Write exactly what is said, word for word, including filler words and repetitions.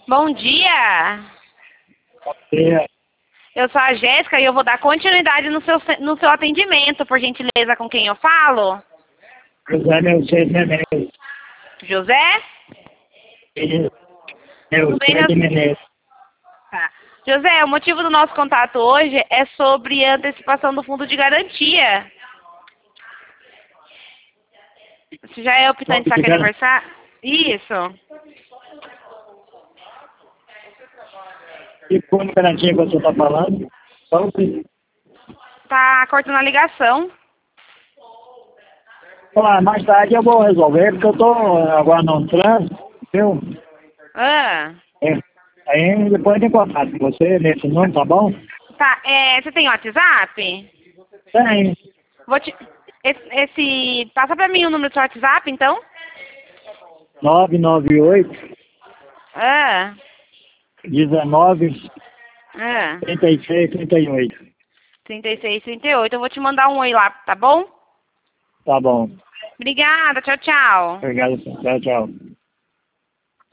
Bom dia. É, Eu sou a Jéssica e eu vou dar continuidade no seu, no seu atendimento, por gentileza, com quem eu falo? José Neucê Menezes. José? Tudo bem, Neucê de Neucê? Menezes. Tá. José, o motivo do nosso contato hoje é sobre a antecipação do fundo de garantia. Você já é optante de Fundo de saque garantia. aniversário? Isso. Que fundo de garantia que você está falando? Então, se- Tá cortando a ligação. ah, mais tarde eu vou resolver, porque eu estou agora no trânsito, viu? Ah, É. Aí depois eu tenho contato com você nesse nome, tá bom? tá. É, você tem WhatsApp? Tem. Vou te... Esse, esse... Passa pra mim o número do seu WhatsApp, então. nove nove oito, Ah, dezenove, ah. trinta e seis, trinta e oito. trinta e seis, trinta e oito. Eu vou te mandar um oi lá, tá bom? Tá bom. Obrigada, tchau, tchau. Obrigado. Tchau, tchau.